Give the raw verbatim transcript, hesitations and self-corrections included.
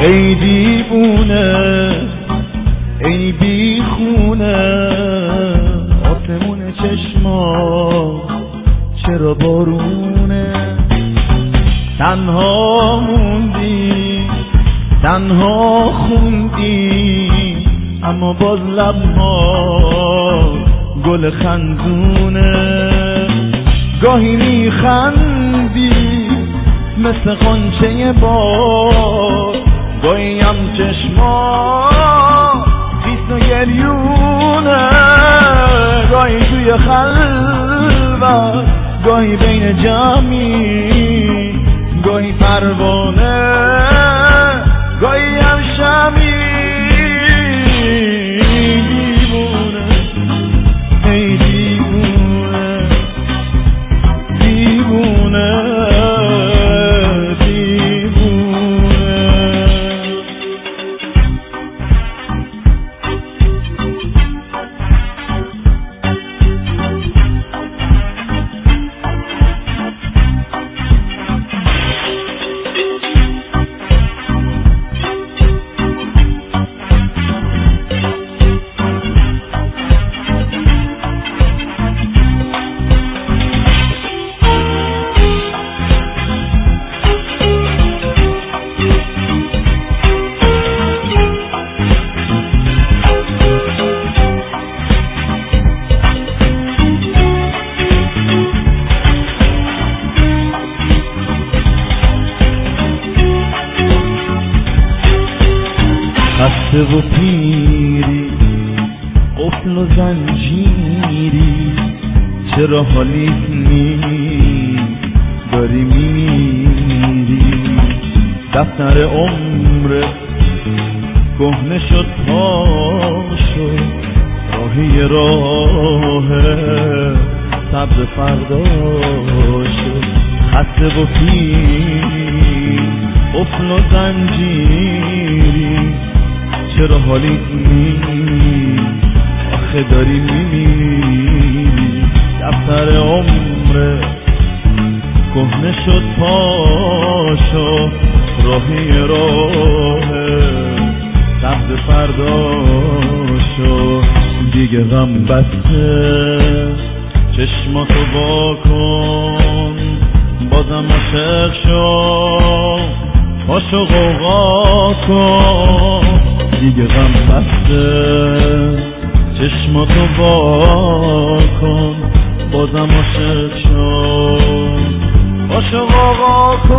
ای دیوونه ای بیخونه، آسمون چشما چرا بارونه؟ تنها موندی تنها خوندی، اما باز لبها گل خندونه. گاهی میخندی مثل غنچه باد، گاهی هم چشما خیس و گریونه. گاهی توی خلوت، گاهی بین جمعی، گاهی پروانه، گاهی هم شمی. دیوونه ای دیوونه دیوونه خسته و پیری، قفل و زنجیری، چرا حالیت نیست داری میری؟ دفتر عمر کهنه شد پاشو، راهی راه صبر فردا شد. خسته و پیری، قفل و زنجیری، چرا حالیت نیست آخه داری میمیری؟ دفتر عمر کهنه شد پاشو، راهی راه سبز فردا شو. دیگه غم بسته چشماتو وا کن، بازم عاشق شو، پاشو غوغا کن. دیگه غم بسته چشماتو وا کن، بازم عاشق شو، پاشو غوغا کن.